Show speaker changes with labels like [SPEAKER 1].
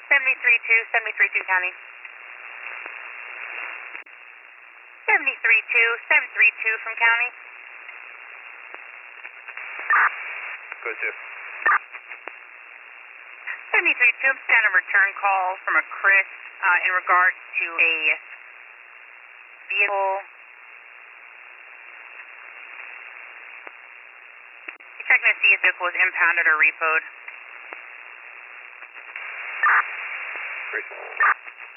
[SPEAKER 1] 732 County. 732 from County.
[SPEAKER 2] Go to.
[SPEAKER 1] 732, I'm sending a return call from a Chris in regards to a vehicle. He's checking to see if the vehicle was impounded or repoed.
[SPEAKER 2] Great.